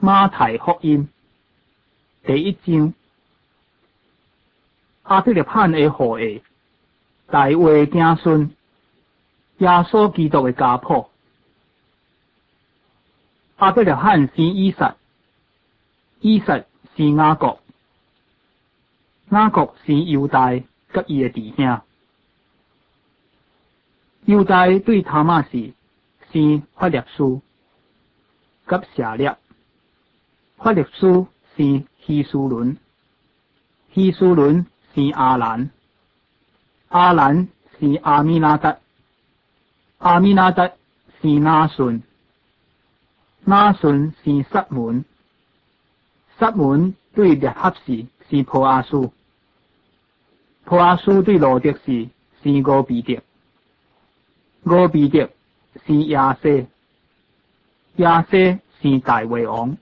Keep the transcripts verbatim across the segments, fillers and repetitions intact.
马太福音第一章，阿伯勒罕的后裔，大卫子孙，耶稣基督的家谱。阿伯勒罕生以撒，以撒生雅各，雅各生犹大甲伊的弟兄。犹大对他玛是生法列斯甲舍列，法列斯生希苏伦，希苏伦生阿兰，阿兰生阿米拿达，阿米拿达生拿顺，拿顺生撒门，撒门对列合是生波阿斯，波阿斯对罗德是生俄比德，俄比德生亚西，亚西生大卫王，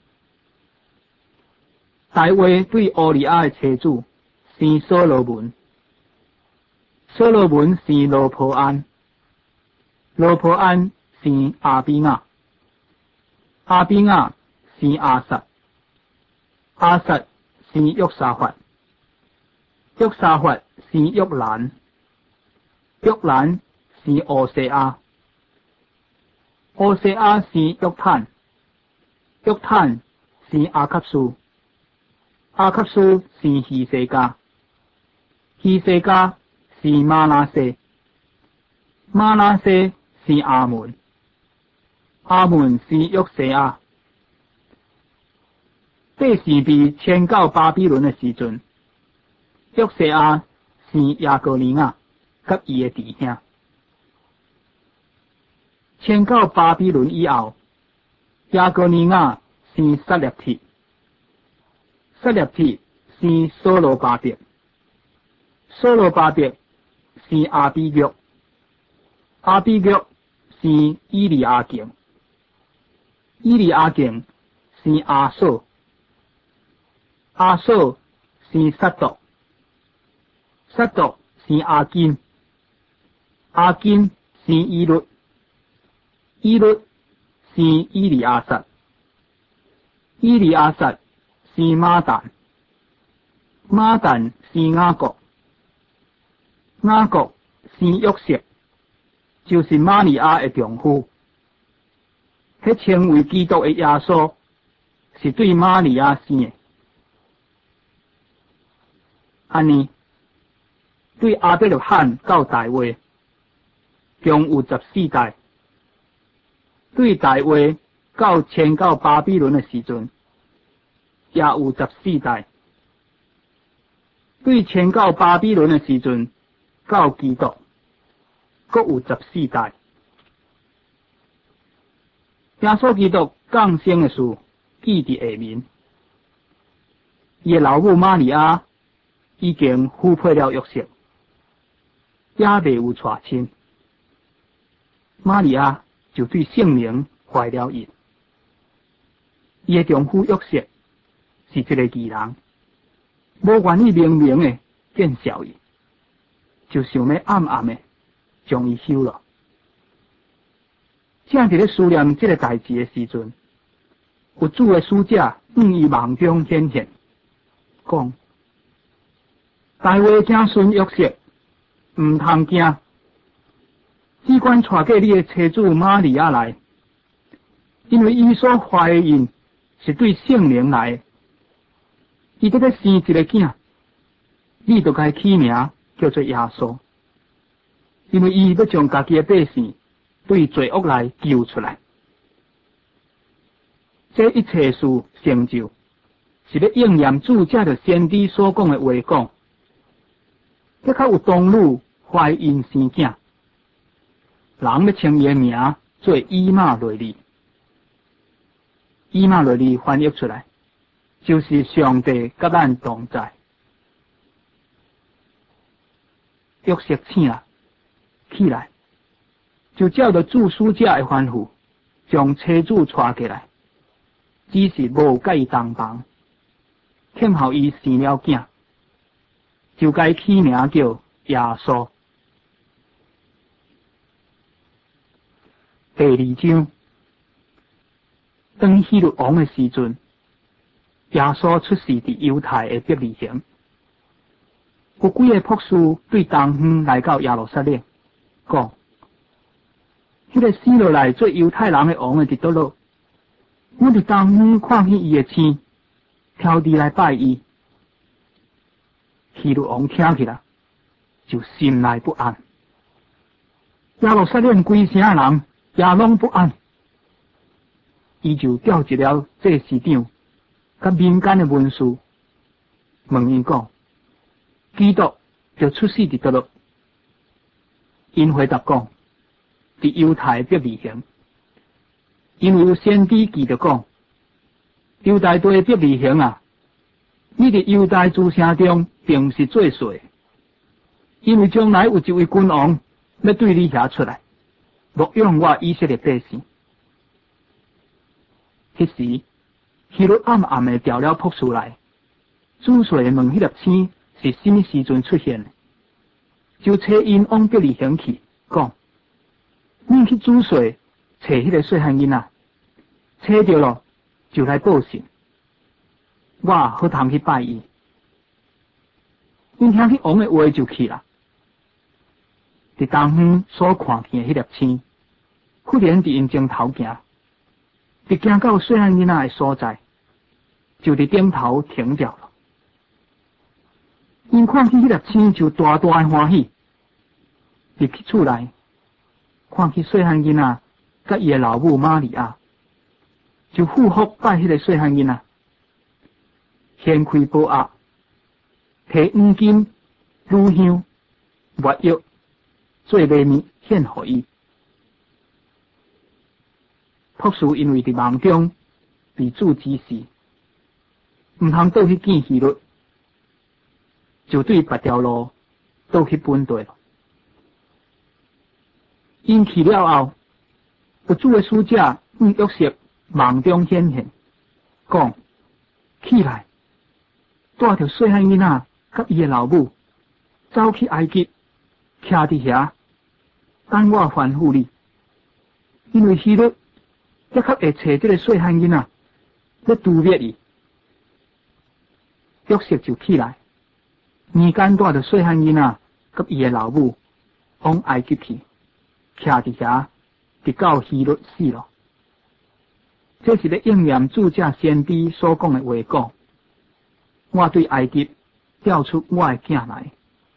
大卫对乌利亚的妻子生所罗门，所罗门生罗波安，罗波安生阿比亚，阿比亚生阿撒，阿撒生约沙法，约沙法生约兰，约兰生俄西亚，俄西亚生约坦，约坦生阿卡苏，阿卡苏生希西家，希西家生马拿西，马拿西生阿门，阿门生约西亚。这是被迁到巴比伦的时阵，约西亚生亚哥尼亚甲伊的弟兄。迁到巴比伦以后，亚哥尼亚生撒列提，撒列提生所罗巴伯，所罗巴伯生阿比约，阿比约生伊利亚敬，伊利亚敬生阿索，阿索生撒督，撒督生阿金，阿金生伊律，伊律生伊利亚撒，伊利亚撒生马旦，马旦生雅各，雅各生约瑟，就是玛利亚的丈夫。迄称为基督的耶稣是对玛利亚生的。安尼，对阿伯勒罕到大卫，共有十四代；对大卫到迁到巴比伦的时阵，也有十四代；对迁到巴比伦的时阵，到基督，各有十四代。耶稣基督降生的事记伫下面，伊的老母玛利亚已经许配了约瑟，也未有娶亲。玛利亚就对圣灵怀了孕，伊的丈夫约瑟是一个义人，无愿意明明的见笑伊，就想要暗暗的将伊休了。正伫咧思念这个代志的时阵，有主的使者向伊梦中显现，讲：大卫子孙约瑟，毋通惊，只管带过你的妻子玛利亚来，因为伊所怀的孕是对圣灵来的，伊得要生一个囝，你就该起名叫做耶稣，因为伊要将家己的百姓对罪恶来救出来。这一切事成就，是要应验主藉着先知所讲的话讲。这较有童女怀孕生囝，人要称伊的名做以马内利。以马内利翻译出来，就是上帝甲咱同在。约瑟醒了，起来，就照着主使者的吩咐，将妻子带过来，只是无甲伊同房，欠后伊生了囝，就该起名叫耶稣。第二章，当希律王的时阵， 耶稣出世伫犹太的伯利恒。有几个博士对东方来到耶路撒冷，讲：迄、那个死落来做犹太人的王的伫倒落？我伫东方看见伊的星，挑地来拜伊。希律王听起来就心内不安，耶路撒冷规城人也拢不安。伊就调集了祭司长甲民间的文士，问伊讲：基督就出世伫倒落？因回答讲：伫犹太伯利恒。因为有先知记着讲：犹大地伯利恒啊，你伫犹大诸城中并不是最衰，因为将来有一位君王要对你遐出来，牧养我以色列百姓。迄时，希律暗暗的调了博士来，仔细问迄粒星是什么时阵出现的，就找因往伯利恒去，讲：你去仔细找迄个细汉囡仔，找着了就来报信，我好通去拜伊。因听去王的话就去了。伫东方所看见的迄粒星，忽然伫因前头行，伫行到细汉囡仔的所在，就伫顶头停掉了。因看见迄粒星就大大的欢喜，入去厝内，看见细汉囡仔甲伊的老母玛利亚，就俯伏拜迄个细汉囡仔，掀开宝盒，摕黄金、乳香、没药做礼物献互伊。博士因为伫梦中被主指示，毋通倒去见希律，就对别条路倒去本地了。因去了后，有主的使者向约瑟梦中显现，讲：起来，带着细汉囡仔甲伊的老母，走去埃及，徛伫遐，等我吩咐你。因为希律一刻会找这个细汉囡仔，要毒灭伊。约瑟就起来，年间带着细汉囡仔甲伊的老母往埃及去，徛伫遐，直到希律死了。这是咧应验主者先知所讲的话讲：我对埃及调出我的囝来。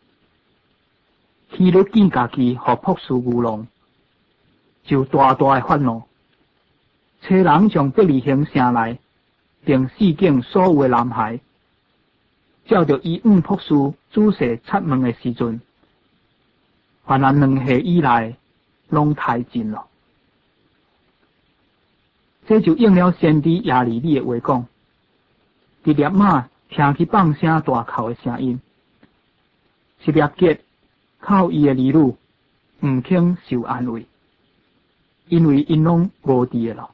希律见家己互博士愚弄，就大大的愤怒，找人从伯利恒城内并四境所有的男孩，照着伊向博士仔细查问的时阵，凡咱两岁以内拢杀尽了。这就应了先知亚利利的话讲：伫猎马听去放声大哭的声音，是猎吉靠伊的儿女毋肯受安慰，因为因拢无伫了。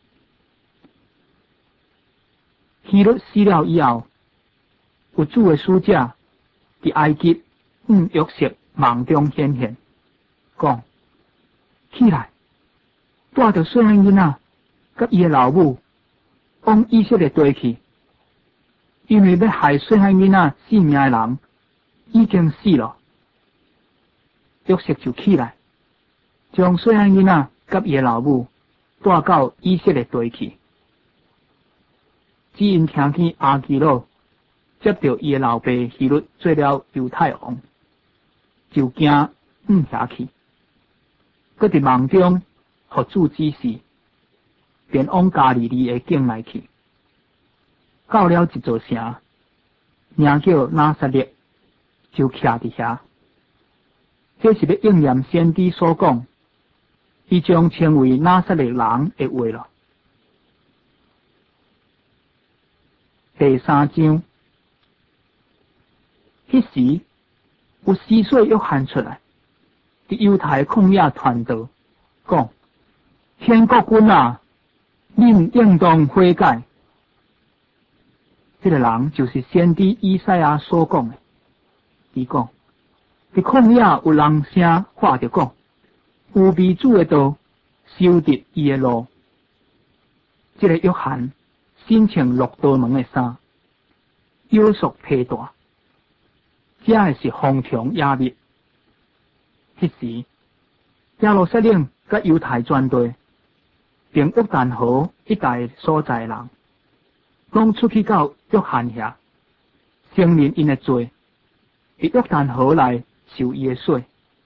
希律死了以后，有主的使者伫埃及向约瑟梦中显现，讲：起来，带着细汉囡仔甲伊的老母往以色列地去，因为要害细汉囡仔性命的人已经死了。约瑟就起来，将细汉囡仔甲伊的老母带到以色列地去。只因听见阿基洛接到伊的老爸希律做了犹太王，就惊往遐去，搁伫梦中互主指示，便往加利利的境内去，到了一座城，名叫拿撒勒，就徛伫遐。这是咧应验先知所讲，伊将称为拿撒勒人的话了。第三章，迄时有四岁约翰出来，伫犹太旷野传道，讲：天国君啊，恁应当悔改。这个人就是先知以赛亚所讲的。伊讲：伫旷野有人声喊着讲，有迷主的道，修直伊的路。这个约翰身穿绿道门的衫，腰束披带，这的是荒唐野密。迄时，耶路撒冷甲犹太全地，并约旦河一带所在的人，拢出去到约翰遐，承认因的罪，伫约旦河内受伊的洗。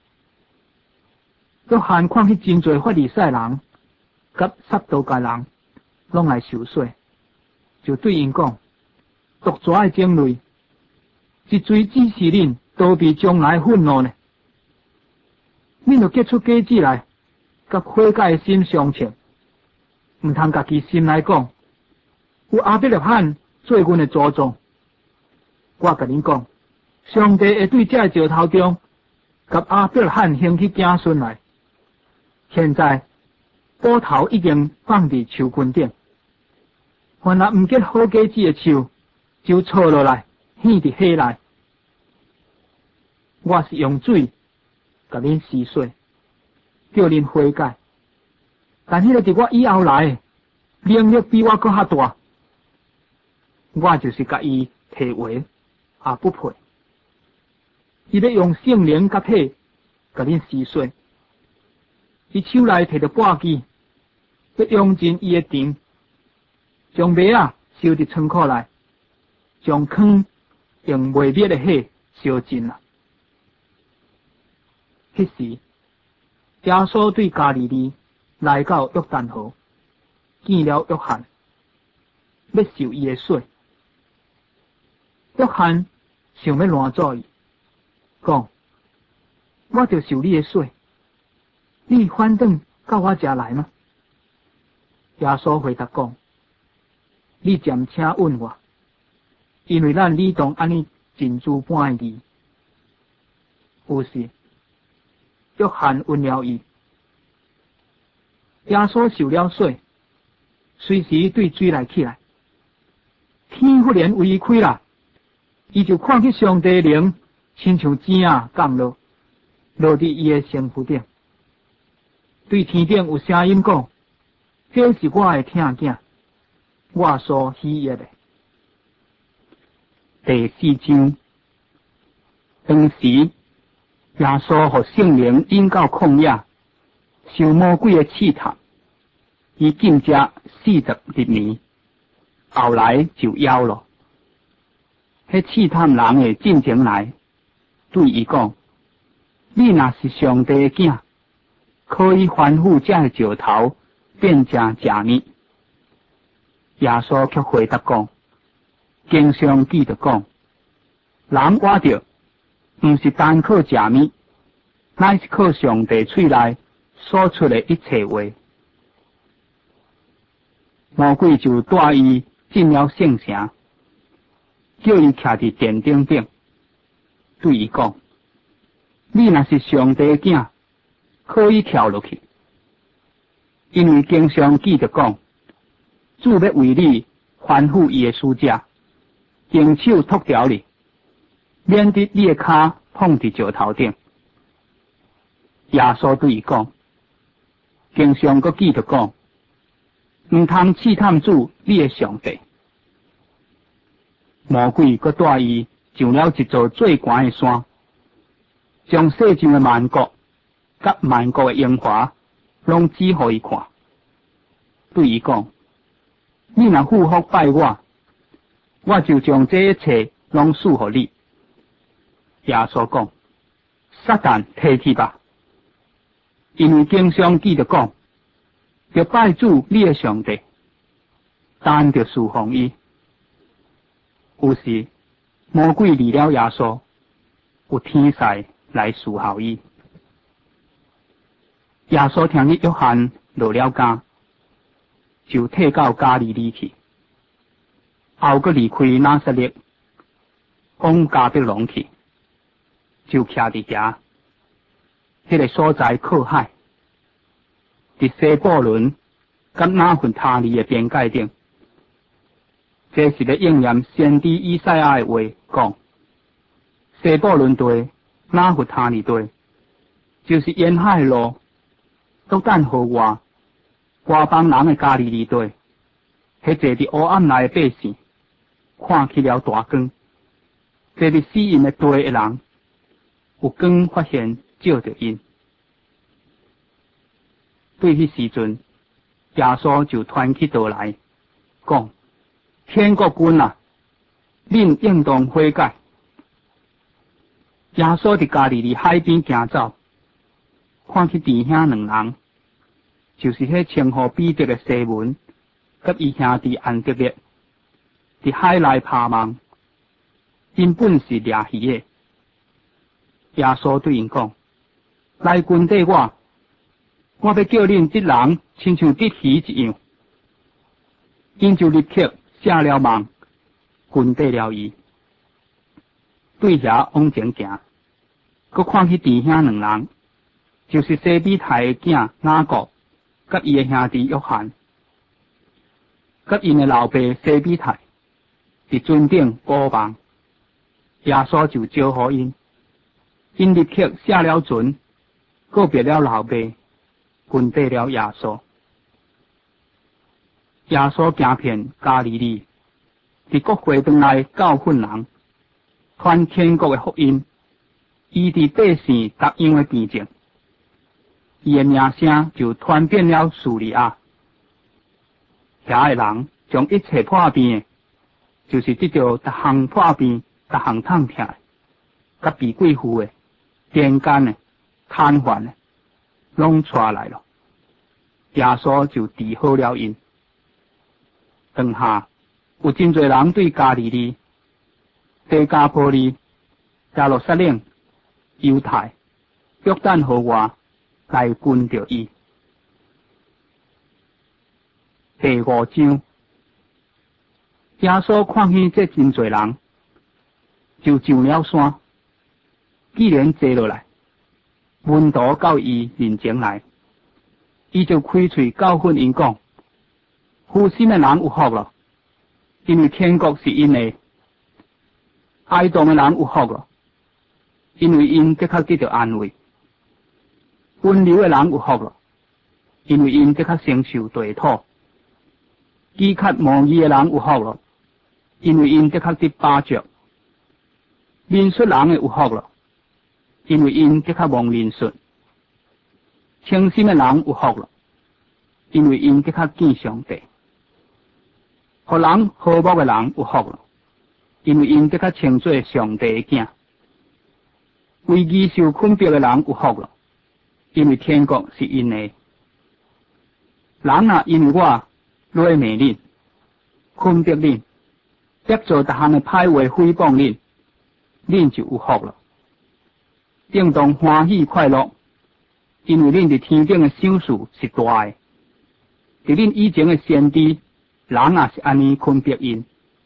约翰看去真侪法利赛人甲撒都该人拢来受洗，就对因讲：毒蛇的种类，一嘴指示恁逃避将来愤怒呢？恁就结出果子来，甲悔改的心相称，毋通家己心内讲，有亚伯拉罕做阮的祖宗。我甲恁讲，上帝会对这石头中，甲亚伯拉罕兴起子孙来。现在斧头已经放伫树根顶，凡若毋结好果子的树，就错落来，陷伫火内。我是用水甲恁洗洗，叫恁悔改。但迄个伫我以后来，能力比我搁较大，我就是甲伊提话，也不配。伊要用圣灵甲体甲恁洗洗。伊手内摕着簸箕，要用尽伊的田，将麦仔收伫仓库内，将糠用未灭的火烧尽了。迄时，耶稣对加利利来到约旦河，见了约翰，要受伊的洗。约翰想要拦阻伊，讲：我就受你的洗。你反转到我家来吗？耶稣回答讲：你暂请问我，因为咱理当安尼真珠般的义。有时，约翰问了伊，耶稣受了洗，随时对水来起来，天忽然为伊开啦，伊就看见上帝的灵，亲像井啊降落，落伫伊的身躯顶。对天顶有声音讲：这是我的听囝，我所喜悦的。第四章，当时耶稣和圣灵引到旷野，受魔鬼的试探，伊禁食四十日年，后来就夭了。迄试探人的进前来，对伊讲：你若是上帝的囝，可以吩咐这石头变成食物。耶稣却回答讲：经上记着讲，人活着毋是单靠食物，乃是靠上帝喙内所出的一切话。魔鬼就带伊进了圣城，叫伊徛伫殿顶顶，对伊讲：你若是上帝的囝，可以跳落去，因为经上记着讲，主要为你吩咐伊的使者，用手托条你，免得你的骹碰伫石头顶。耶稣对伊讲：经上阁记着讲，毋通试探主你的上帝。魔鬼阁带伊上了一座最高的山，将世上的万国甲万国的荣华拢指互伊看，对伊讲：你若俯伏拜我，我就将这一切拢赐互你。耶稣讲：撒旦退去吧，因为经上记着讲，要拜主你的上帝，单着侍奉伊。有时魔鬼离了耶稣，有天使来侍候伊。耶稣听日约翰落了家，就退到加利利去，后阁离开拿撒勒，往加德隆去，就徛伫遐。迄个所在靠海，伫西布伦甲拿弗他利的边界顶。这是咧应验先知以赛亚的话，讲西布伦地、拿弗他利地，就是沿海的路，约旦河外，外邦人的加利利地， 迄坐伫黑暗内的百姓，看起了大光。坐伫死因的地的人，有光发现照着因。对迄时阵，耶稣就传起道来，讲：天国君啊，恁应当悔改。耶稣伫加利利海边行走，看去弟兄两人，就是迄称呼彼得的西门，甲伊兄弟安德烈，伫海内拍网，因本是掠鱼的。耶稣对因讲：来跟缀我，我要叫恁这人亲像釣鱼一样。因就立刻下了网，跟缀了伊。对遐往前行，佮看去弟兄两人，就是西比太的囝雅各，甲伊的兄弟约翰，甲因的老爸西比太，伫船顶捕网。耶稣就招呼因，因立刻下了船，告别了老爸，跟缀了耶稣。耶稣行遍加利利，伫各会堂内教训人，传天国的福音，医治百姓各样的病症。伊的名声就传遍了叙利亚。遐的人将一切破病的，就是得到逐项破病、逐项痛痛的，甲鼻鬼附的、癫痫的、瘫痪的，拢带来了。耶稣就治好了因。当下有真侪人对加利利、地加波利、耶路撒冷、犹太、约旦河外来跟着伊。第五章，耶稣看见这真侪人，就上了山。既然坐落来，门徒到伊面前来，伊就开嘴教训因讲：负心的人有福了，因为天国是因的；哀痛的人有福了，因为因得较得到安慰；温柔的人有福了，因为因得较承受地土；饥渴慕义的人有福了，因为因得较得巴著；民率人的有福了，因为因得较蒙民率；清心的人有福了，因为因得较见上帝；互人和睦的人有福了，因为因得较称作上帝的囝；为义受困迫的人有福了，因为天国是因的。人啊，因为我落骂恁、困迫恁，接做逐项的歹话诽谤恁，恁就有福了。应当欢喜快乐，因为恁伫天顶的赏赐是大的。伫恁以前的先知，人也是安尼困迫因。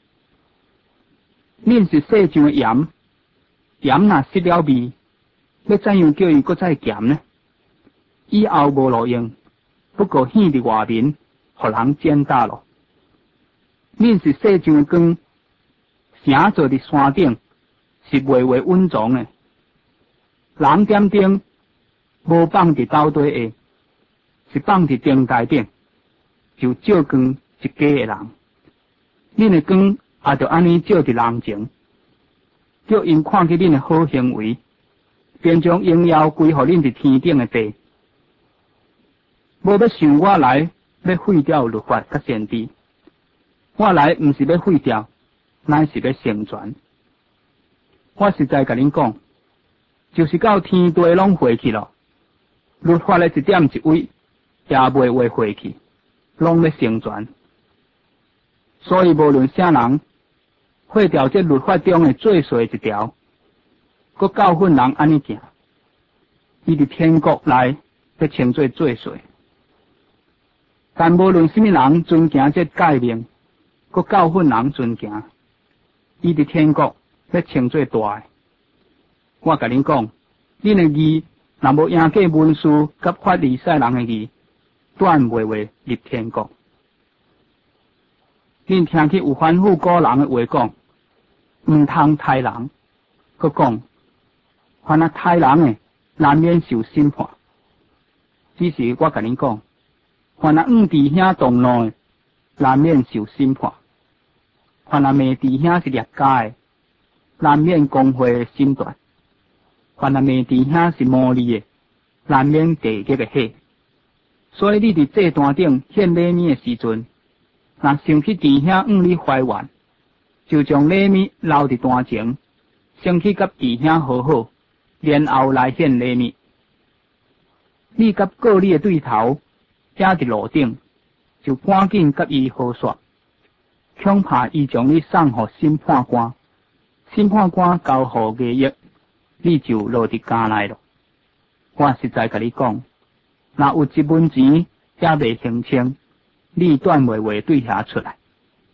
恁是世上的盐，盐若失了味，要怎样叫伊搁再咸呢？以后无路用，不过显伫外面，互人践踏咯。恁是世上的光，城坐伫山顶，是微微稳重的。人点灯，无放伫斗底下，是放伫灯台顶，就照光一家的人。恁的光也就安尼照伫人前，叫因看见恁的好行为，便将荣耀归互恁伫天顶的地。无要想我来要废掉律法甲先知，我来毋是要废掉，乃是要成全。我实在甲恁讲，就是到天地拢废去了，律法的一点一位也袂会废去，拢要成全。所以无论啥人废掉这律法中的最细一条，佮教训人安尼行，伊伫天国内要称作最细。但无论什么人遵行这诫命，佮教训人遵行，伊伫天国要称作大的。我甲恁讲，恁的义若无赢过文士甲法利赛人的义，断袂会入天国。恁听去有吩咐古人的话讲，毋通杀人，佮讲，凡那杀人的，难免受审判。只是我甲恁讲，凡那误弟兄动怒的， 难免受审判。凡阿妹弟兄是劣家的，难免公会审断；凡阿妹弟兄是无理的，难免地级的火。所以你伫祭坛顶献礼物的时阵，若想起弟兄向你怀怨，就将礼物留伫坛前，先去甲弟兄和好，然后来献礼物。你甲告你的对头也伫路顶，就赶紧甲伊和说，恐怕伊将你送互审判官，审判官交互衙役，你就落伫监内咯。我实在甲你讲，若有一文钱也未还清，你断袂话对遐出来。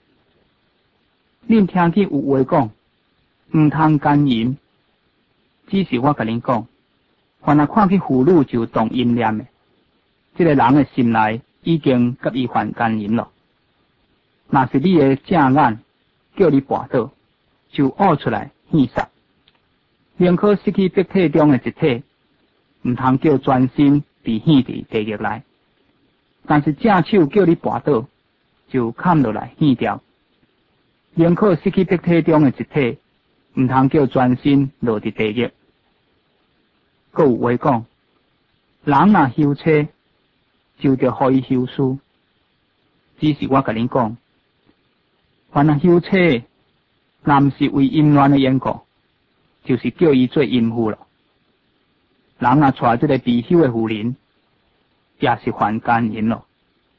恁听见有话讲，毋通奸淫，只是我甲恁讲，凡若看去妇女就动淫念的，这个人的心内已经甲伊犯奸淫咯。若是你的正眼叫你跋倒，就挖出来献杀，宁可失去百体中的一体，毋通叫全身被献伫地狱内。但是正手叫你跋倒，就砍落来献掉，宁可失去百体中的一体，毋通叫全身落伫地狱。佫有话讲，人若休妻，就着互伊休书。只是我甲恁讲，凡若休妻，若毋是为淫乱的缘故，就是叫伊做淫妇咯。人若娶这个被休的妇人，也是犯奸淫咯。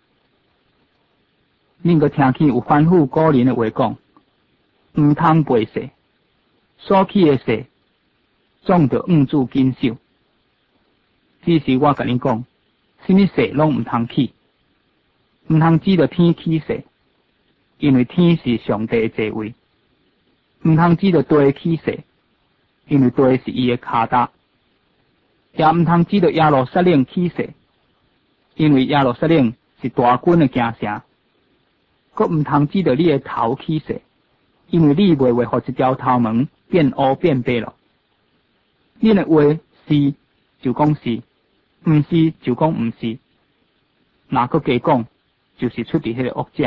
恁佫听见有反复古人的话讲，毋通背誓，所起的誓，总着按住谨守。只是我甲恁讲，什么誓拢毋通起，毋通指着天起誓，因为天是上帝的座位；毋通指着地起誓，因为地是伊的骹踏；也毋通指着耶路撒冷起誓，因为耶路撒冷是大军的京城；佫毋通指着你的头起誓，因为你袂会互一条头毛变乌变白咯。恁的话是就讲是，毋是就讲毋是，若佫加讲，就是出伫迄个恶者。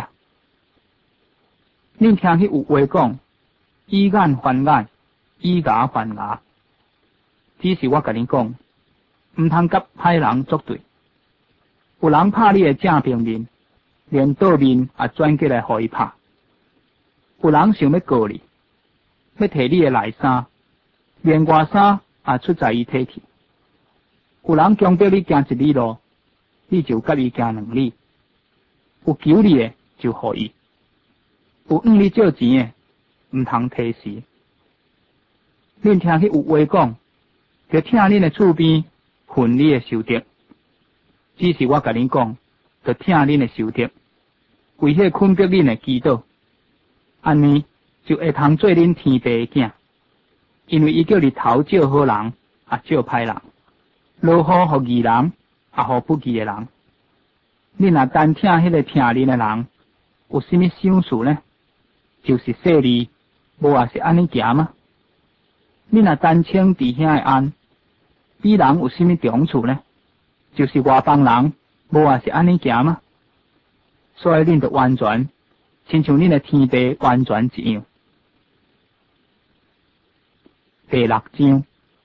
恁听去有话讲，以眼还眼，以牙还牙。只是我甲恁讲，毋通甲歹人作对。有人拍你的正平面，连倒面也转过来互伊拍。有人想要告你，要摕你的内衫，连外衫也出在伊体去。有人强迫你行一里路，你就甲伊行两里。有求你的就互伊，有向你借钱的，毋通提示。恁听去有话讲，就听恁的厝边分你的收得。只是我甲恁讲，就听恁的收得，为迄困迫恁的祈祷，安尼就会通做恁天父的囝，因为伊叫你头照好人，也照歹人。落雨互义人，也互不义的人。恁若单听迄个听恁的人，有甚么想事呢？就是说你，无也是安尼行吗？恁若单称弟兄的安，比人有甚么长处呢？就是外邦人，无也是安尼行吗？所以恁着完全，亲像恁的天父完全一样。第六章。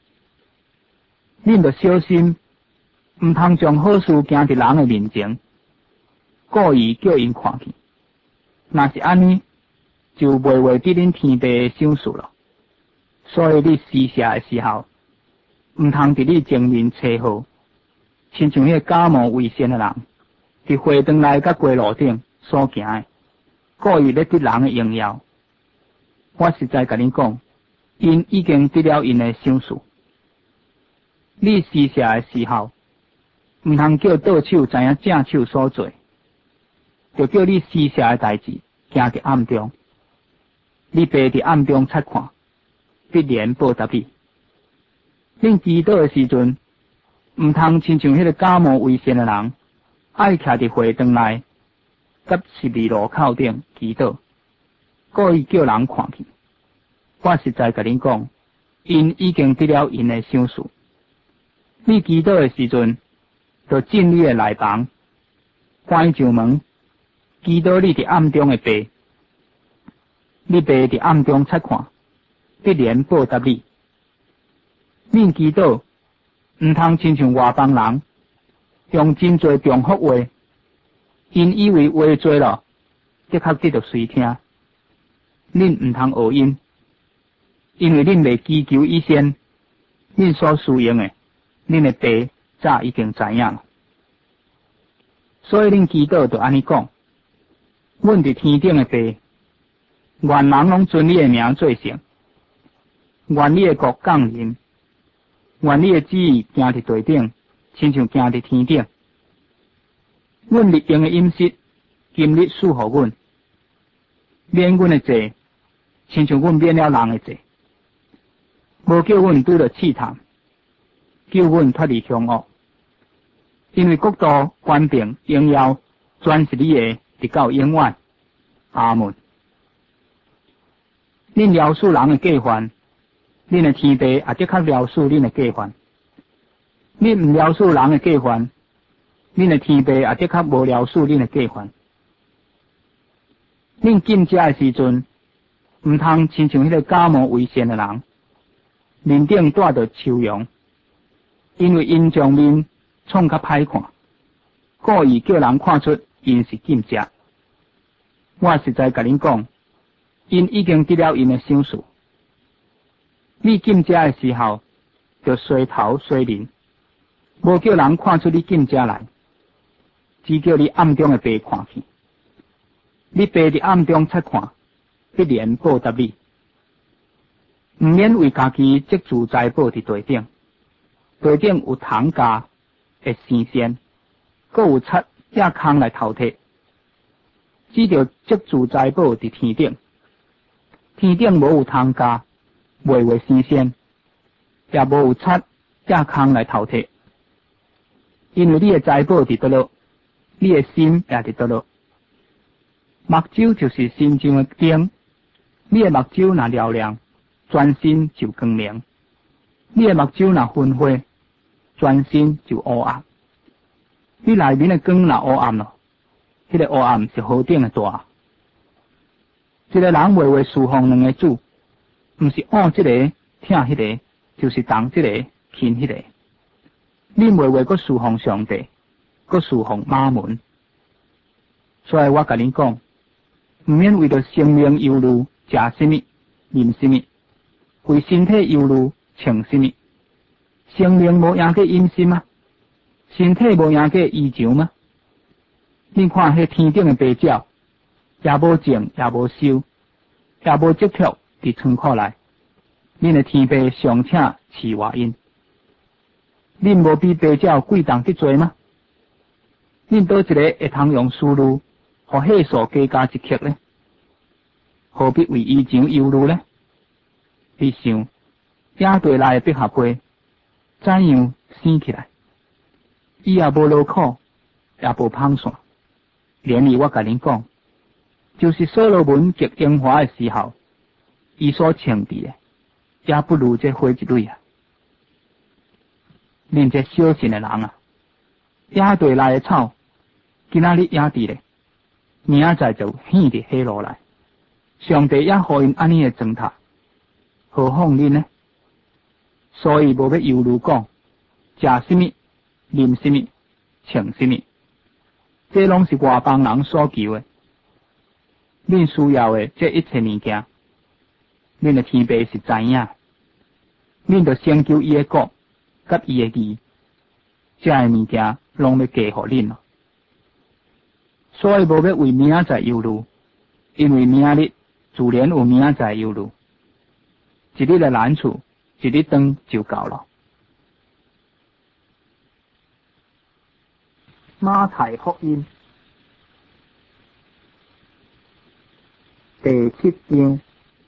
恁着小心，毋通将好事行伫人的面前，故意叫因看去。若是安尼，就袂为伫恁天父的想事咯。所以你施舍的时候，毋通伫你前面找好，亲像迄个假冒为善的人，伫花灯内甲街路顶所行的，故意咧得人的荣耀。我实在甲恁讲，因已经得了因的想事。你施舍的时候，毋通叫倒手知影正手所做，就叫你施舍的代志行伫暗中。你爸伫暗中察看，必然报答你。恁祈祷的时阵，毋通亲像迄个假冒为善的人，爱徛伫会堂内，甲十字路口顶祈祷，故意叫人看去。我实在甲恁讲，因已经得了因的想事。你祈祷的时阵，就进你的内房，关上门， 祈祷你伫暗中的爸，你爸伫暗中察看，必然报答你。恁祈祷毋通亲像外邦人，用真侪重复话，因以为话多了，的确得到随听。恁毋通学因，因为恁未祈求以先，恁所需用的，恁的爸早已经知影了。所以恁祈祷就安尼讲：阮伫天顶的爸，愿人拢尊你的名做圣，愿你的国降临，愿你的旨意行伫地顶，亲像行伫天顶。阮日用的饮食，今日赐予阮，免阮的罪，亲像阮免了人的罪，无叫阮拄着试探，叫阮脱离凶恶。因为国度、权柄、荣耀，全是你的，直到永远。阿门。恁饶恕人的过犯，恁的天父也的确饶恕恁的过犯。恁毋饶恕人的过犯，恁的天父也的确无饶恕恁的过犯。恁进食的时阵，毋通亲像迄个假冒为善的人，面顶带着笑容，因为因将面创较歹看，故意叫人看出因是进食。我实在甲恁讲，因已经得了因的赏赐。你进食的时候，就洗头洗面，无叫人看出你进食来，只叫你暗中的爸看去。你爸伫暗中察看，必然报答你。毋免为家己积自财宝伫地顶，地顶有糖价会生鲜，阁有贼也空来偷摕。只着积自财宝伫天顶，天顶无有糖价，袂会生鲜，也无有贼也空来偷摕。因为你的财宝伫倒落，你的心也伫倒落。目睭就是心中的灯，你的目睭若嘹亮，全身就光明；你的目睭若昏灰，全身就黑暗。你内面的光若黑暗咯，迄、那个黑暗是何等的大。一个人袂会侍奉两个主，毋是按这个听迄个，就是当这个轻迄个。你袂会阁侍奉上帝，阁侍奉马门。所以我甲恁讲，毋免为着生命忧虑，食什么，啉什么；为身体忧虑，穿什么。生命无赢过饮食吗？身体无赢过衣裳吗？恁看迄天顶的白鸟，也无种，也无收，也无积蓄伫仓库内。恁的天父尚且饲活因，恁无比白鸟贵重得多吗？恁倒一个会通用思虑，互岁数加加一克呢？何必为衣裳忧虑呢？你想，野地内的百合花，怎样生起来？伊也无劳苦，也无芳散。连伊我甲恁讲，就是所罗门极荣华的时候，伊所穿的，也不如这花一蕊啊！恁这小心的人啊，野地内的草，今仔日野地咧，明仔载就显伫黑落来。上帝也互因安尼的糟蹋，何况恁呢？所以无要忧虑讲，食什么，啉什么，穿什么，这拢是外邦人所求的。恁需要的这一切物件，恁的天父是知影，恁就先求伊的国，甲伊的义，这的物件拢要加互恁咯。所以无要为明仔载忧虑，因为明日自然有明仔载忧虑。一日的难处，一日当就够了。马太福音第七章，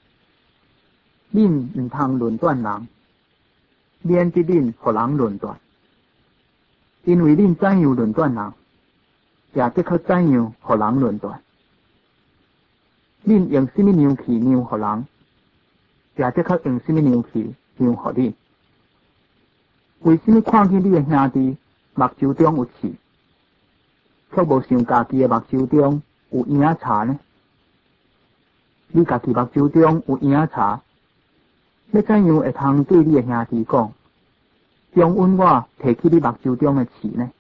恁毋通论断人，免得恁互人论断，因为恁怎样论断人，也的确怎样互人论断。恁用什么量器量互人，也的确用什么量器量互恁。为什么看见你的兄弟目睭中有刺，却无想家己的目睭中有影仔查呢？你家己目睭中有影仔查，要怎样会通对你的兄弟讲？将阮我摕去你目睭中的刺呢？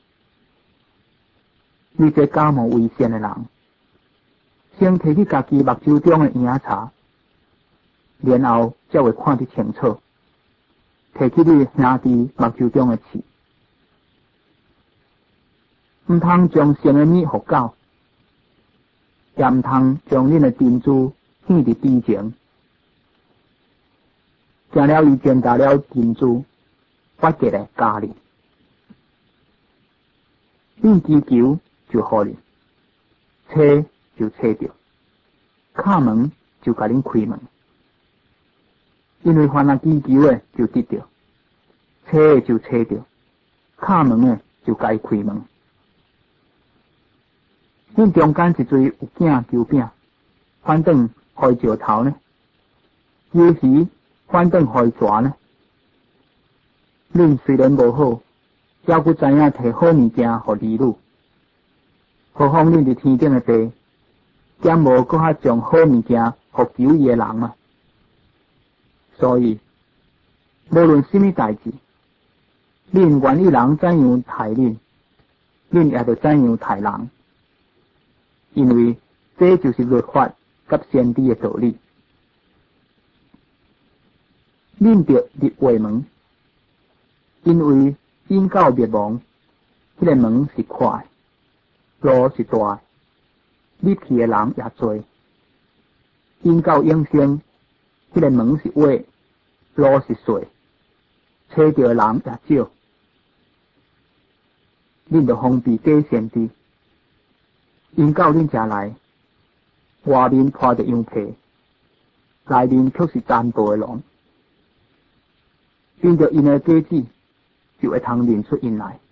你这假冒伪善的人，先摕去家己目睭中的影仔查，然后才会看得清楚。摕去你兄弟目睭中的刺，毋通将神的物互狗，也毋通将恁的珍珠献伫地前。行了伊践踏了珍珠，发过来加你。恁祈求就互恁，找就找着，敲门就甲恁开门。因为凡那祈求的就得着，找的就找着，敲门的就甲伊开门。恁中间一堆有囝求饼，反正互伊石头呢？有时反正互伊蛇呢？恁虽然无好，还佫知影摕好物件互儿女，何况恁伫天顶的爸，兼无佫较将好物件互求伊的人嘛？所以，无论什么代志，恁愿意人怎样待恁，恁也着怎样待人，因为这就是律法甲先知的道理。恁着入话门，因为因狗灭亡，迄、那个门是宽的，路是大的，入去的人也多。因狗永生，迄、那个门是歪，路是细，找到的人也少。恁着封闭假先知，因到恁遮来，外面拖着羊皮，内面却是残暴的狼。因着因的假子，就会通认出因来。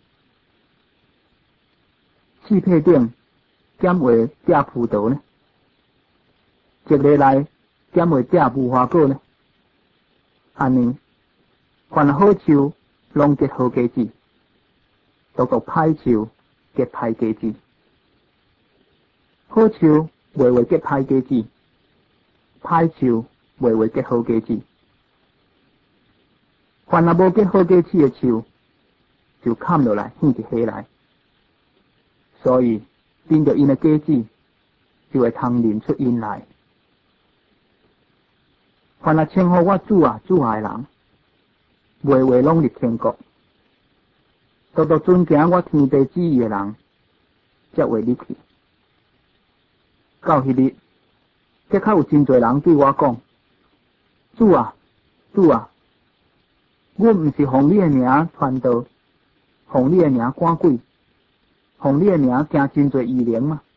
四配顶减为摘葡萄呢？一个来减为摘无花果呢？安尼，凡好树拢结好果子，独独歹树结歹果子。好树袂会结歹果子，歹树袂会结好果子。凡若无结好果子的树，就砍落来献伫下来。所以，凭着因的果子，就会通认出因来。凡若称呼我主啊主啊的人，袂话拢入天国；独独尊敬我天地旨意的人，才会入去。到迄日，即刻有真侪人对我讲：主啊主啊！阮毋是奉你的名传道，奉你的名赶鬼，奉你的名行真侪异能吗？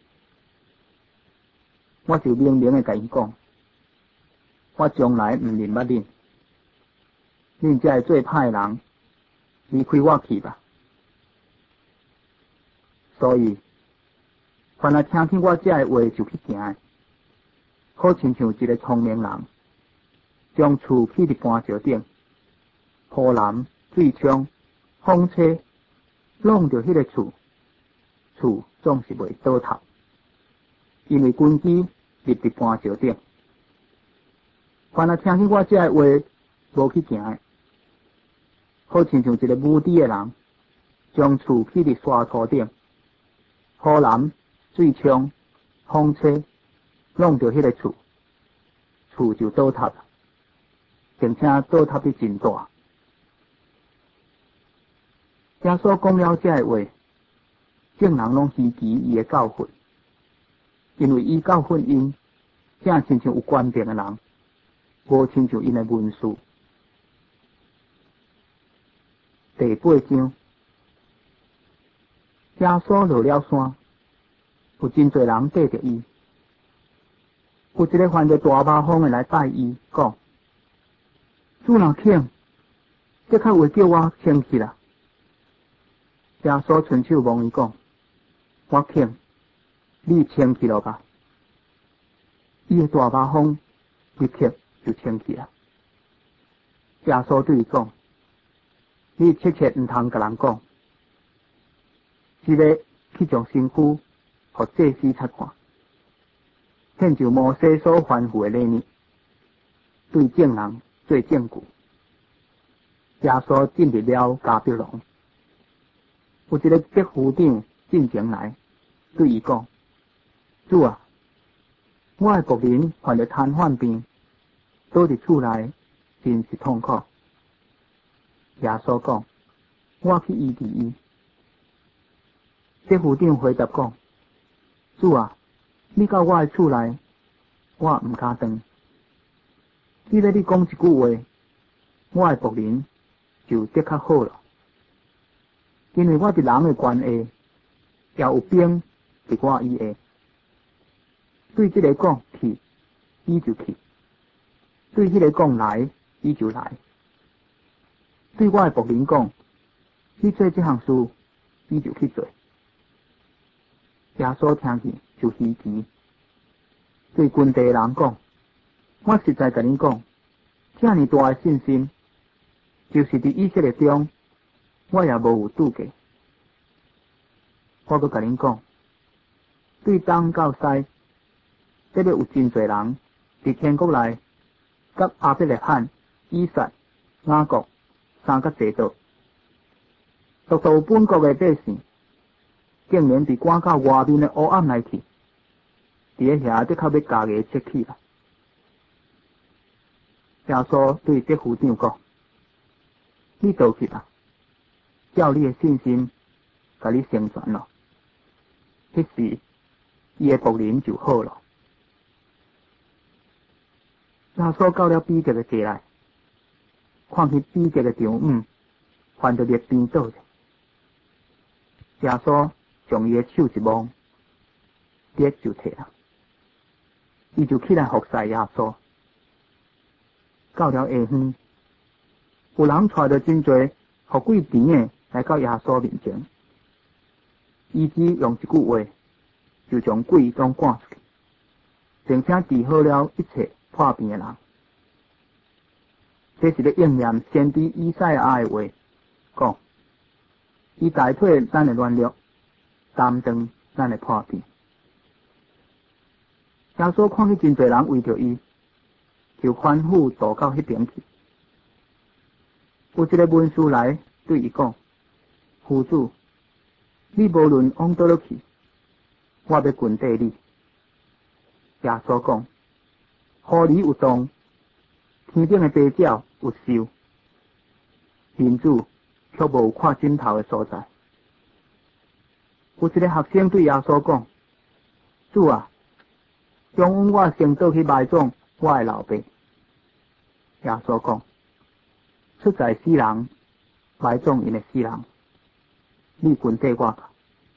我就明明的甲因讲，我从来毋认捌恁，恁这系做歹人，离开我去吧。所以，凡来听听我这的话就去行的，好亲像一个聪明人，将厝起伫磐石顶。雨淋、水冲、风吹，弄着迄个厝，厝总是袂倒塌，因为根基立伫磐石顶。凡若听起我这个话，无去行的，好亲像一个无知的人，将厝起伫沙土顶，雨淋、水冲、风吹，弄着迄个厝，厝就倒塌了，并且倒塌得真大。耶稣讲了这个话，众人拢稀奇伊的教训，因为伊教训因，正亲像有权柄的人，无亲像因的文士。第八章，耶稣落了山，有真侪人跟着伊，有一个患着大麻风的来拜伊，讲：主若肯，即刻会叫我清气啦。耶稣伸手望伊讲：我肯，你清气了吧？伊的大麻风一刻就清气了。耶稣对伊讲：你切切毋通甲人讲，一个去将身躯互祭司察看， 献就摩西所吩咐的礼物，对正人做证据。耶稣进入了迦百农，有一个执府长进前来，对伊讲：主啊，我的仆人患着瘫痪病，倒伫厝内，真是痛苦。耶稣讲：我去医治伊。执府长回答讲：主啊，你到我的厝内，我毋敢当。记得你讲一句话，我的仆人就的确好了。因为我伫人的关下，也有兵伫我以下。对这个讲去，伊就去；对迄个讲来，伊就来。对我的仆人讲，你做这项事，伊就去做。耶稣听见就稀奇，对军地的人讲：我实在甲你讲，这么大的信心，就是伫以色列中，我也无有拄过。我阁甲恁讲，对东到西，这里有真侪人伫天国内，甲阿伯勒罕、以撒、雅各三个坐倒，独独本国的百姓，竟然被赶到外面的黑暗内去，伫咧遐的确要家己切去啦。耶稣对执府长讲：你倒去吧，照你的信心，甲你成全了。迄时，伊的仆人就好了。耶稣到了彼得的家内，看见彼得的丈夫患着热病倒着。耶稣将伊的手一摸，热就退了，伊就起来服侍耶稣。到了下昏，有人带着真侪富贵病的来到耶稣面前，伊只用一句话，就将鬼拢赶出去，并且治好了一切破病的人。这是咧应验先知以赛亚的话，讲：伊代替咱的软弱，担当咱的破病。耶稣看见真侪人为着伊，就吩咐渡到迄边去。有一个文士来对伊讲：夫子，你无论往倒落去，我要跟缀你。耶稣讲：狐狸有洞，天顶的飞鸟有寿，人子却无看枕头的所在。有一个学生对耶稣讲：主啊，中午我先倒去埋葬我的老爸。耶稣讲：出在死人，埋葬因的死人，你跟缀我吧。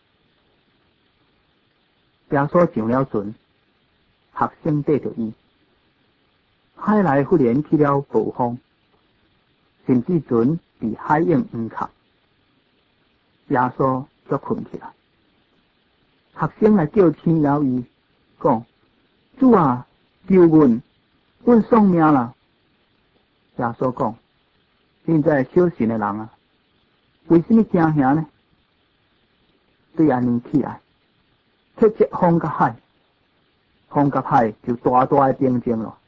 耶稣上了船，学生缀着伊。海内忽然起了暴风，甚至船被海涌淹卡。耶稣就困起来。学生来叫天摇伊，讲：主啊，救阮，阮丧命啦！耶稣讲：现在小信的人啊，为什么惊吓呢？对安尼起来，切切风甲海，风甲海就大大的平静了。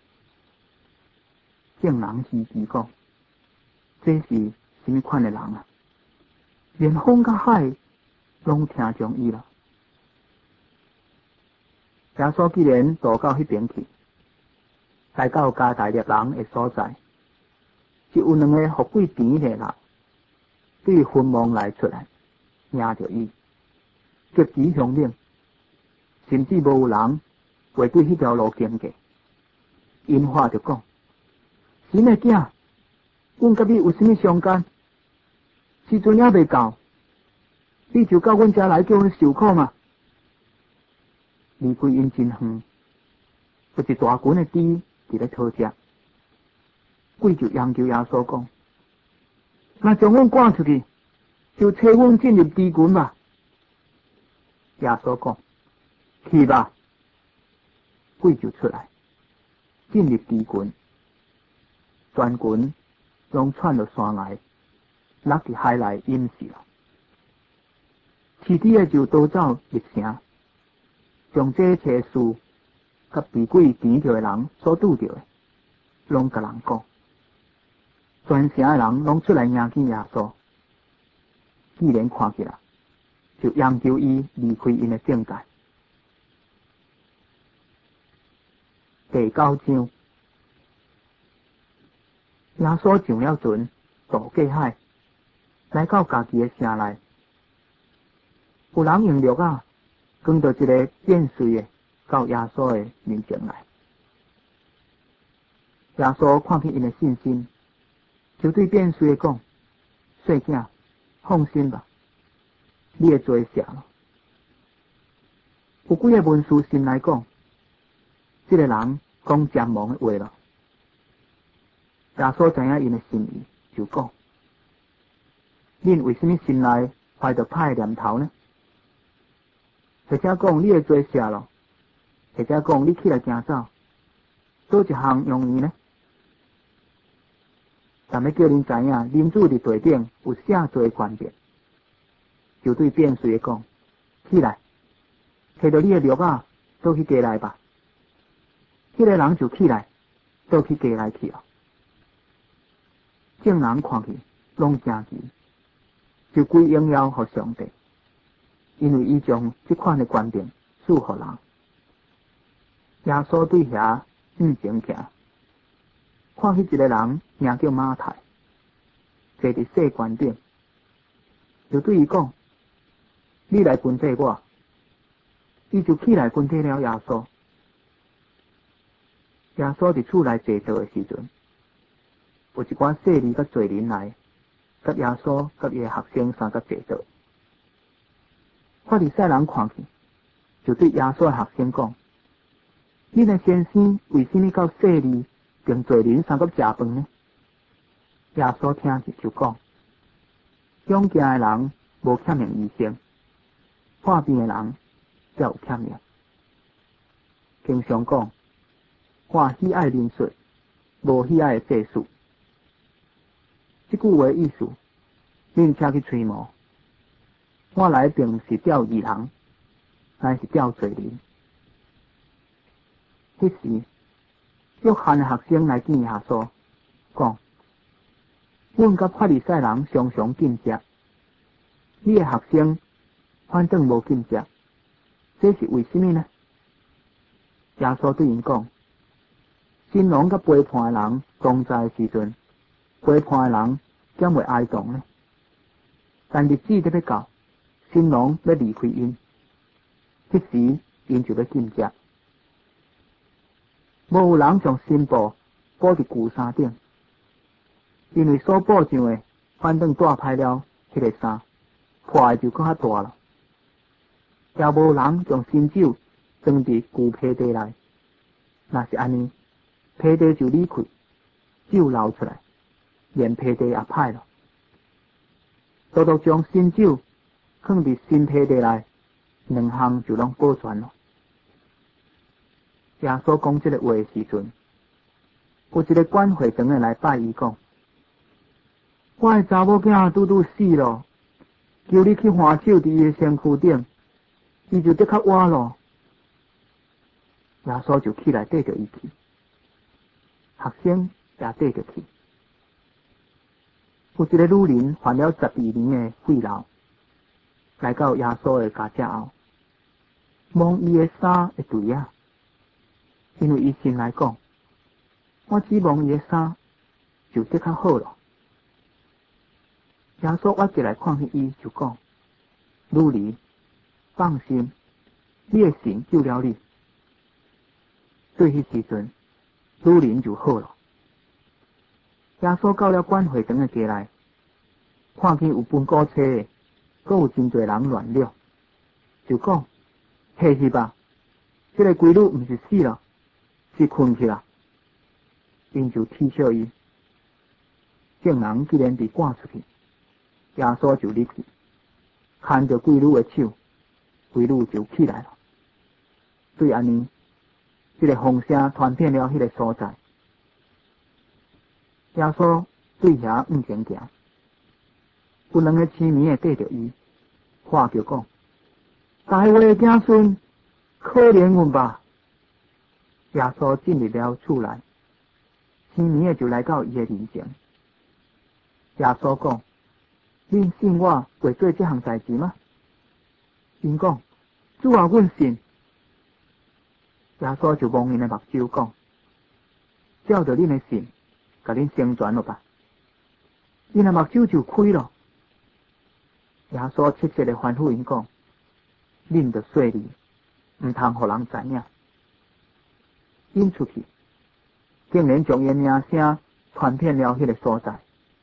众人稀奇讲：这是什么款的人啊？连风甲海拢听从伊了。耶稣既然渡到迄边去，来到加大略人的所在，就有两个富贵病的人对坟墓来出来，领着伊，极其凶猛，甚至无有人会对迄条路经过。因话就讲：神的囝，阮甲你有什么相干？时阵还未到，你就到阮家来叫阮受苦嘛。离开因真远，有一大群的猪伫咧讨食。鬼就央求耶稣讲：那将阮赶出去，就找阮进入猪群吧。耶稣讲：去吧。鬼就出来，进入猪群，全群拢窜到山崖，落伫海内淹死了。市猪的就逃走入城，将这一切事甲被鬼缠着的人所拄着的，拢甲人讲，全城的人拢出来迎见耶稣。既然看起来，就央求伊离开因的境界。第九章，耶稣上了船，渡过海，来到家己的城内。有人用褥仔扛到一个变碎的到耶稣的面前来。耶稣看见因的信心，就对变碎的讲：“细囝，放心吧，你的罪赦了。”有几个文士心来讲，这个人讲瞻望的话了。耶稣知影因的心意，就讲：“恁为什么心内怀着歹念头呢？或者讲你的罪赦了，或者讲你起来行走，做一项容易呢？但要叫恁知影，恁主伫地顶有赦罪权柄。”就对变碎的讲：“起来，摕到你的褥仔，倒去家内吧。”迄个人就起来，倒去家内去了。众人看去，拢诚奇，就归荣耀给上帝，因为伊将这款的权柄赐予人。耶稣对遐向前行，看迄一个人名叫马太，坐伫细悬顶，就对伊讲：“你来跟缀我。”伊就起来跟缀了耶稣。耶稣伫厝内坐坐的时阵，有一寡细儿甲罪人来，甲耶稣甲伊的学生三甲坐坐。法利赛人看去，就对耶稣的学生讲：“恁的先生为什么到细儿并罪人三甲食饭呢？”耶稣听去就讲：“勇健的人无欠命医生，破病的人才有欠命。经常讲，我喜爱民术，无喜爱祭祀。”这句话的意思，恁请去揣摩。我来并不是钓义人，乃是钓罪人。迄时，约翰的学生来见耶稣，讲：“阮甲法利赛人常常禁食，你的学生反正无禁食，这是为什么呢？”耶稣对因讲：“新郎甲陪伴的人同在的时阵，陪伴的人怎会哀动呢？但日子得要到，新郎要离开因，迄时因就要禁食。无有人将新布补伫旧衫顶，因为所补上的反正带歹了迄个衫，破的就搁较大了。也无人将新酒装伫旧皮袋内，若是安尼，皮袋就离开，酒流出来，连皮袋也歹了。独独将新酒放伫新皮袋内，两项就拢保全了。”耶稣讲这个话的时阵，有一个管会堂的来拜伊讲：“我的查某囝拄拄死咯，求你去换手伫伊的身躯顶，伊就得较活咯。”耶稣就起来缀着伊去，学生也缀着去。有一个女人患了十二年的肺痨，来到耶稣的家遮后，摸伊的衫的对啊，因为伊心来讲：“我只摸伊的衫，就得较好了。”耶稣挖起来看见伊，就讲：“女儿，放心，你的神救了你。”对迄时阵，女人就好了。耶稣到了管会堂的家内，看见有分鼓车的，阁有真侪人乱了，就讲：“嘿是吧？这个规女毋是死了，是困去了。”因就嗤笑伊。众人既然被赶出去，耶稣就入去，牵着规女的手，规女就起来了。对安尼，这个风声传遍了迄个所在。耶稣对遐往前行，有两个青年的缀着伊，话就讲：“大卫的子孙，可怜阮吧！ 耶稣进入了厝内，青年的就来到伊的面前。耶稣讲：恁信我会做这项代志吗？因讲：主啊，阮信。耶稣就望因的目睭讲：照着恁的信，甲恁成全了吧。因的目睭就开了。耶稣切切的吩咐因讲：恁着细里，毋通互人知影。因出去，竟然将伊名声传遍了迄个所在。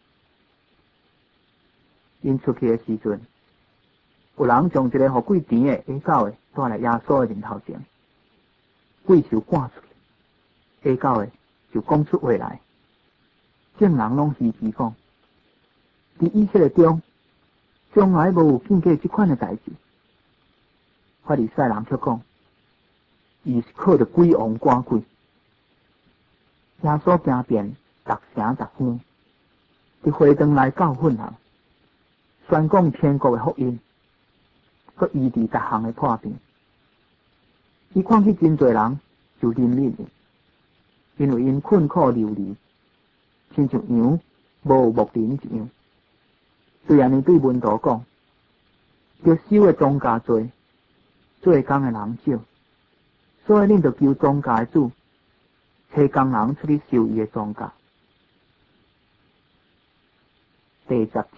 因出去的时阵，有人将一个互贵甜的下狗的带来耶稣的面头前，贵就赶出去，下狗的就讲出话来。众人拢稀奇讲：伫以色列中，从来无有见过这款的代志。法利赛人却讲：伊是靠着鬼王赶鬼。耶稣行遍逐城逐乡，伫会堂内教训人，宣讲天国的福音，佮医治逐项的破病。伊看去真侪人，就怜悯伊，因为因困苦流离，亲像羊无牧人一样。虽然伊对门徒讲：着收的庄稼多，做工的人少，所以恁着求庄稼的主，找工人出去收伊的庄稼。第十章，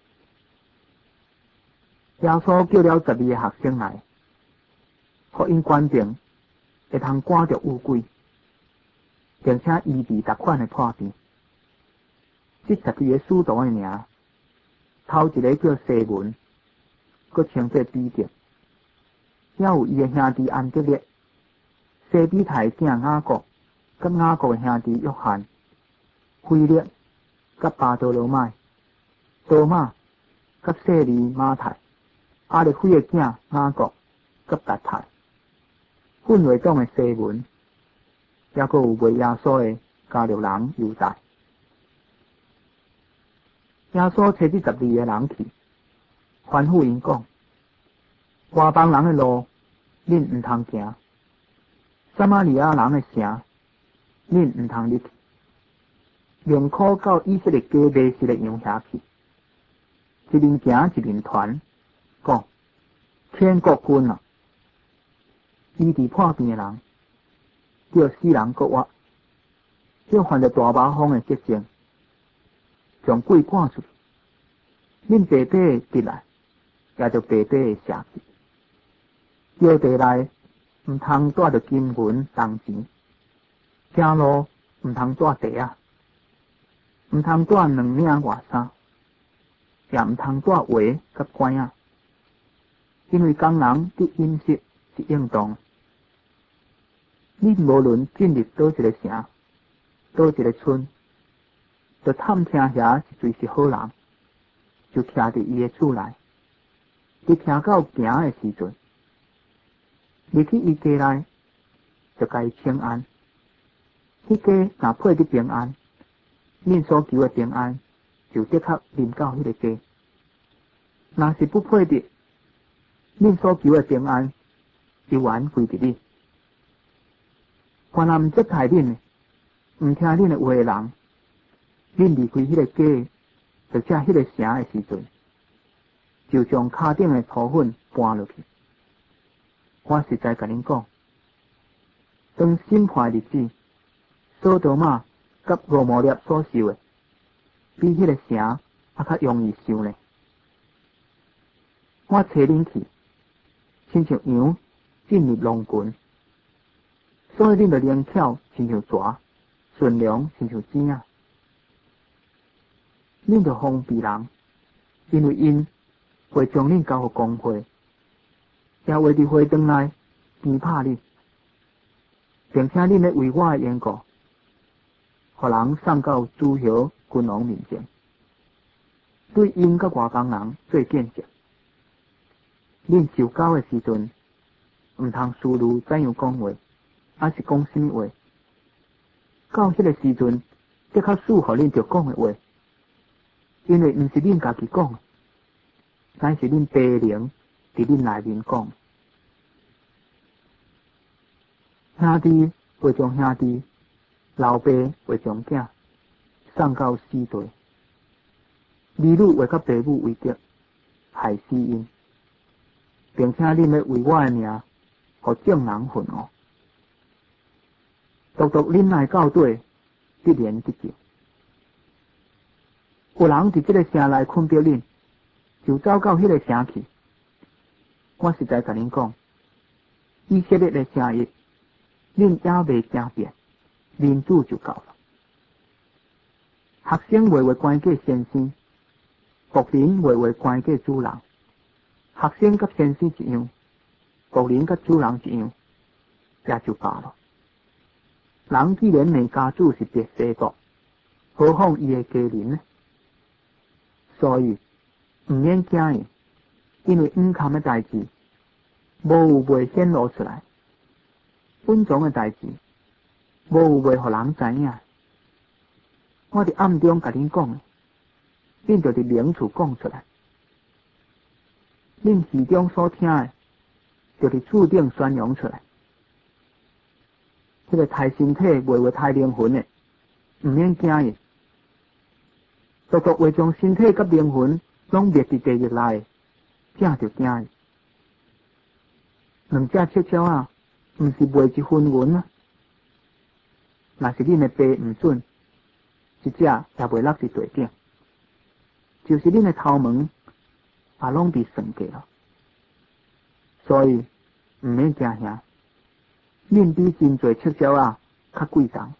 耶稣叫了十二个学生来，互因决定会通赶着乌鬼，并且医治逐款的破病。这十二个使徒的名，头一个叫西门，佮称作彼得，也有伊的兄弟安德烈，西比泰囝雅各，佮雅各的兄弟约翰，腓力，佮巴多罗买，多马，佮细利马太，阿利斐的囝雅各，佮达太，混会党的西门，也佮有卖耶稣的加略人犹大。耶稣找这十二个人去，吩咐因讲：外邦人的路，恁毋通行；撒玛利亚人的城，恁毋通入去。用苦到以色列家迷失的羊遐去，一面行一面传，讲：天国近啊！医治破病的人，叫死人搁活，叫患着大麻风的急症，将鬼赶出去。恁白白的得来，也就白白的下去。叫地内毋通带着金银铜钱，行路毋通带地啊，毋通带两领外衫，也毋通带鞋甲拐啊，因为工人的饮食是应当的。恁无论进入倒一个城，倒一个村，就探听遐是谁是好人，就徛伫伊的厝内。伫徛到行的时阵，入去伊家内，就甲伊请安。迄家若配得平安，恁所求的平安就的确临到迄个家；若是不配得，恁所求的平安就完归伫恁。凡若毋接待恁的，毋听恁的话的人，恁离开迄个家，或者迄个城的时阵，就将骹顶的土粉搬落去。我实在甲恁讲，当审判的日子，索多玛甲俄摩列所受的，比迄个城还较容易受呢。我找恁去，亲像羊进入狼群，所以恁着灵巧亲像蛇，顺良亲像精啊。恁着防备人，因为因会将恁交互公会，也会伫会堂内鞭拍恁，并且恁咧为我的缘故，互人送到诸侯君王面前，对因甲外邦人做见证。恁受教的时阵，毋通思虑怎样讲话，还是讲什么话。到迄个时阵，的确适合恁着讲的话，因为毋是恁家己讲的，乃是恁爸灵伫恁内面讲。兄弟会将兄弟、老爸会将囝送到死地，儿女会甲爸母为敌，害死因，并且恁要为我的名，互众人愤怒。独独恁来到底，必然得救。有人伫这个城内困逼恁，就走到迄个城去。我实在甲恁讲，以色列的城邑，恁也未争辩，民主就够了。学生话话关过先生，仆人话话关过主人。学生甲先生一样，仆人甲主人一样，也就罢了。人既然命家主是别世国，何况伊的家人呢？所以唔免惊伊，因为暗藏的代志，无有未显露出来；隐藏的代志，无有未互人知影。我伫暗中甲恁讲，恁就伫明处讲出来；恁耳中所听的，就伫厝顶宣扬出来。这个太身体，袂话太灵魂的，唔免惊伊。独独会将身体甲灵魂拢灭伫地狱内，惊就惊伊。两只赤鸟啊，毋是卖一分银啊。若是恁的爸唔准，一只也袂落伫地顶。就是恁的头毛，也拢被算计了。所以唔免惊吓。恁比真侪赤鸟啊较贵重。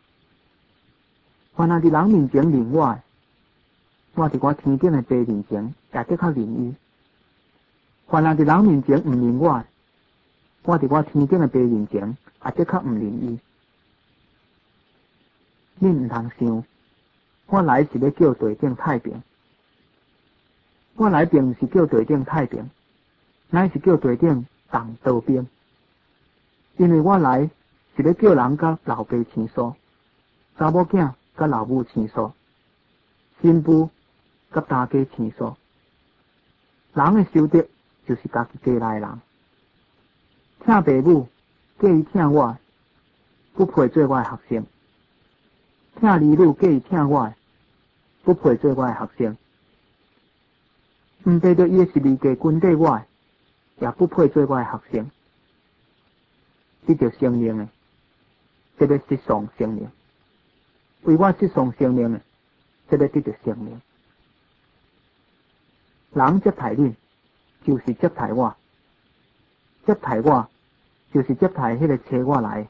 凡若伫人面前认我的，我伫我天顶的爸面前也得较认伊；凡若伫人面前唔认我的，我伫我天顶的爸面前也得较唔认伊。恁唔通想，我来是要叫地顶太平，我来并毋是叫地顶太平，乃是叫地顶动刀兵。因为我来是要叫人甲老爸亲疏，查某囝甲老母亲疏，新妇甲大家亲疏。人的修德就是家己家内人，疼爸母，介意疼我，不配做我的学生；疼儿女，介意疼我，不配做我的学生。毋得到伊的实力价军队我，也不配做我的学生。得到生命的，这要失丧生命；为我失丧生命的，这要得到生命。人接待恁，就是接待我；接待我，就是接待迄个找我来。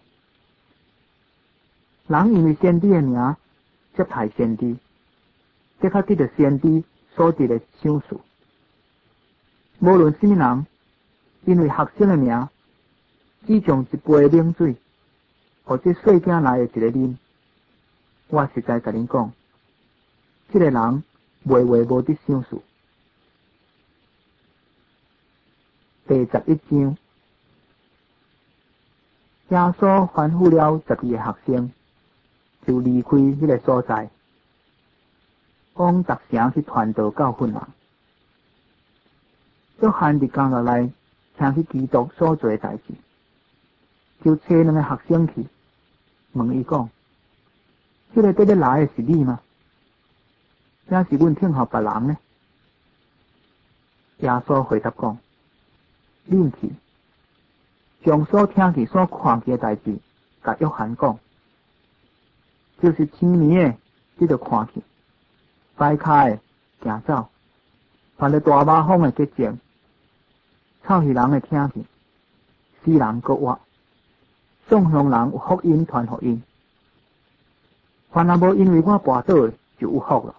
人因为先知的名接待先知，即刻得到先知所得的赏赐。无论什么人，因为学生的名，只将一杯冷水，或者细囝内的一个啉，我实在甲恁讲，这个人袂话无得赏赐。第十一章，耶稣吩咐了十二个学生，就离开迄个所在，往逐城去传道教训人。约翰伫监狱内听去基督所做的代志，就找两个学生去，问伊讲：这个得要来的是你吗？也是阮听候别人呢？耶稣回答讲：恁去，将所听见、所看见的代志，甲约翰讲，就是青面的，你就看去；摆骹的行走，犯了大麻风的结症，臭耳人的听见，死人搁活，送向人有福音传福音。凡若无因为我跋倒的，就有福了。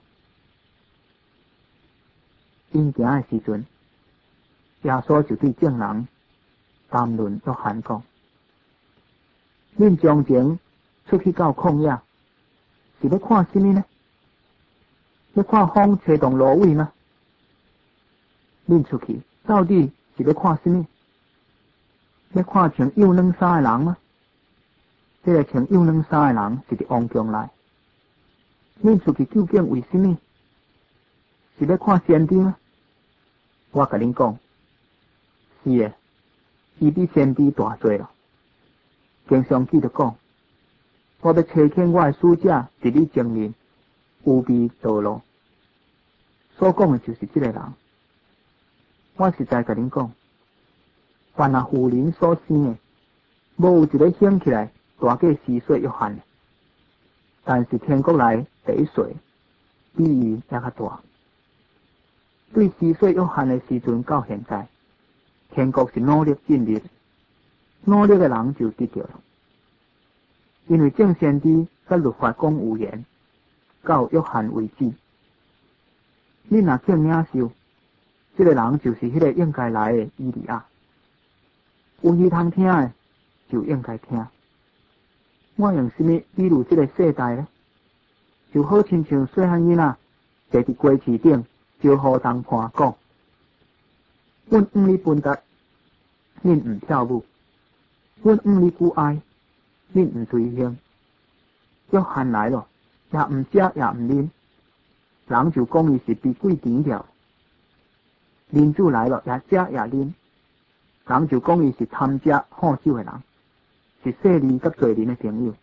因行的时阵，耶稣就对众人谈论约翰讲：恁从前出去到旷野，是要看什么呢？要看风吹动芦苇吗？恁出去到底是要看什么？要看穿幼嫩衫的人吗？这个穿幼嫩衫的人是伫王宫内。恁出去究竟为什么？是要看先知吗？我甲恁讲，是的，伊比先知大多了。 经常记得讲，我要查看我的使者伫你前面，有备道路。所讲的就是这个人。我实在甲恁讲，凡那妇人所生的，无有一个兴起来大过施洗约翰的。但是天国内第一岁比伊也较大。对施洗约翰的时阵到现在，天国是努力进入，努力的人就得着了。因为正先知甲律法讲有言，到约翰为止。你若肯领受，这个人就是迄个应该来的以利亚。有耳通听的，就应该听。我用什么比喻这个世代呢？就好亲像细汉囡仔坐伫街市顶，招呼同伴讲：阮毋你分达，恁毋跳舞；阮毋你孤爱，恁毋随行。约翰来了，也毋食也毋啉，人就讲伊是被鬼甜掉。民主来了，也食也啉，人就讲伊是贪食好酒的人，是势利甲罪人的朋友。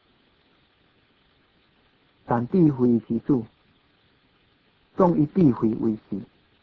但智慧之主，总以智慧为事。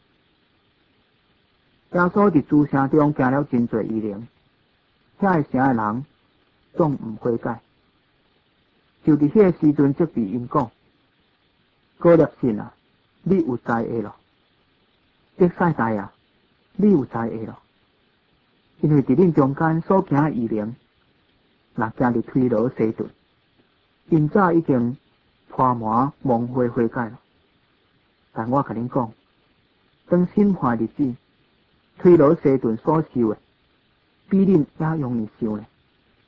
耶稣伫诸城中行了真侪异能，遐个城的人总毋悔改。就伫迄个时阵，即对因讲：哥列信啊，你有知会咯？伯赛大啊，你有知会咯？因为伫恁中间所行的异能，若行入推罗西顿，因早已经破满蒙悔悔改了。但我甲恁讲，当审判日子，推罗西顿所受的，比恁也容易受呢。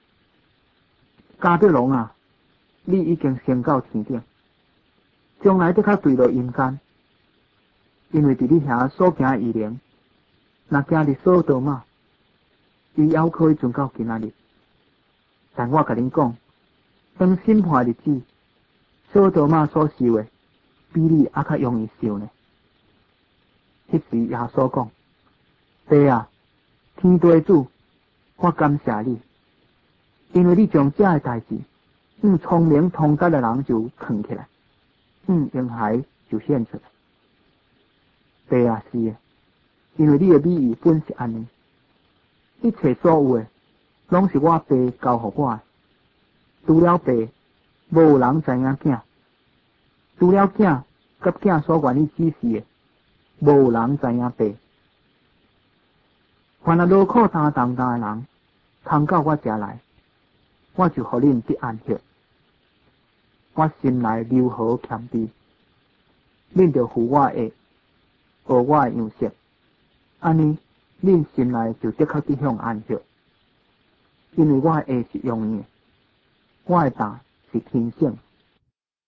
加德隆啊，你已经升到天顶，将来得较坠落阴间，因为伫你遐所行的异能，若行入索多玛，伊犹可以存到今仔日。但我甲恁讲，当审判日子，索多玛所受的，比你还较容易受呢。迄时耶稣讲：父啊，天地主，我感谢你，因为你将这个代志，嗯，聪明通达的人就藏起来，嗯，婴孩就显出来。父啊，是的，因为你的美意本是安尼，一切所有的，拢是我爸交予我的。除了爸，无有人知影囝；除了囝，甲囝所愿意指示的，无有人知影爸。凡那劳苦担重担的人，通到我这来，我就互恁得安息。我心内柔和谦卑，恁就负我的，学我的样式，安尼恁心内就得较得向安息。因为我的学是容易的，我的担是轻省。